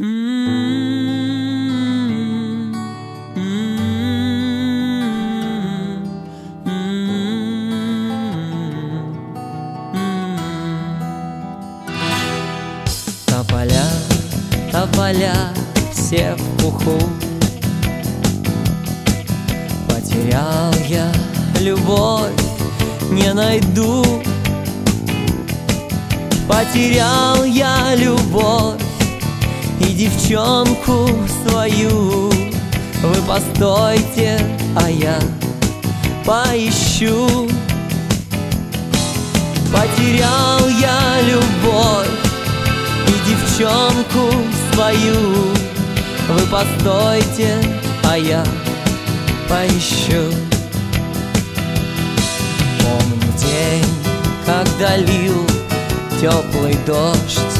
Тополя все в пуху. Потерял я любовь, не найду. Потерял я любовь и девчонку свою. Вы постойте, а я поищу. Потерял я любовь и девчонку свою. Вы постойте, а я поищу. Помню день, когда лил теплый дождь.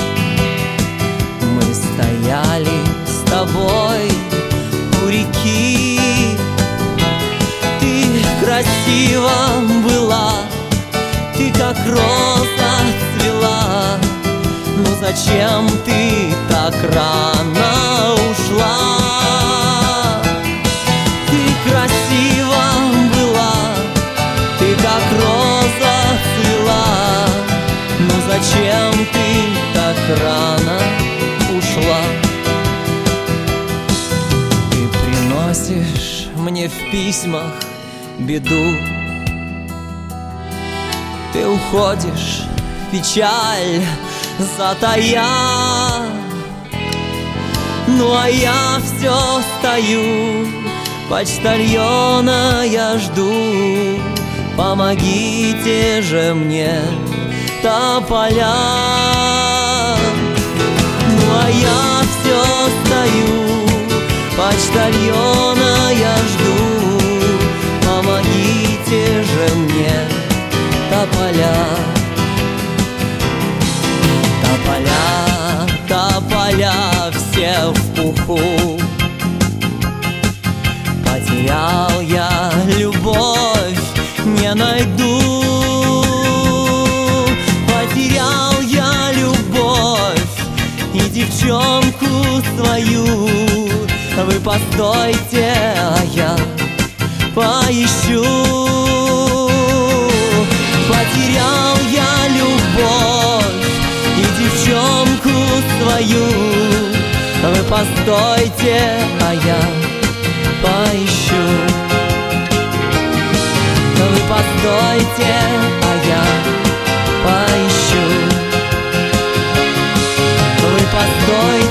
Мы стояли с тобой у реки. Ты красива была, ты как роза цвела. Но зачем ты так рано ушла? Ты красива была, ты как роза цвела. Но зачем ты так рано ушла? Ты приносишь мне в письмах беду. Ты уходишь в печаль затая. Ну а я все стою, почтальона я жду. Помогите же мне, тополя. Ну а я все стою, почтальона я жду. Помогите же мне, тополя. Тополя, тополя все в пуху. Потерял я любовь, не найду. Потерял я любовь и девчонку свою. Вы постойте, а я поищу. Потерял я любовь и девчонку свою. Вы постойте, а я поищу. Вы постойте, а я поищу. Вы постойте.